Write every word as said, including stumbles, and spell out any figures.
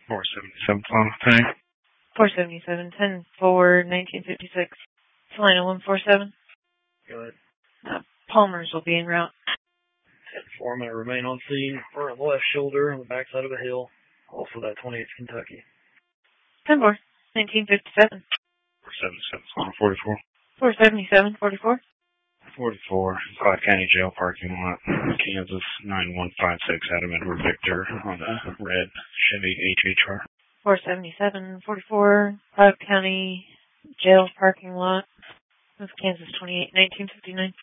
four seventy-seven, final thing. four seventy-seven, ten for nineteen fifty-six. Salina one four seven. Go ahead. Uh, Palmer's will be en route. ten four, I'm going to remain on scene for the left shoulder on the backside of a hill. Also that twenty-eighth Kentucky. ten four, nineteen fifty-seven. four seventy-seven, final forty-four. four seventy-seven, forty-four. forty-four, Five County Jail parking lot, Kansas nine one five six, Adam Edward Victor on a red Chevy H H R. four seventy-seven, forty-four, Five County Jail parking lot. That's Kansas twenty-eight, nineteen fifty-nine.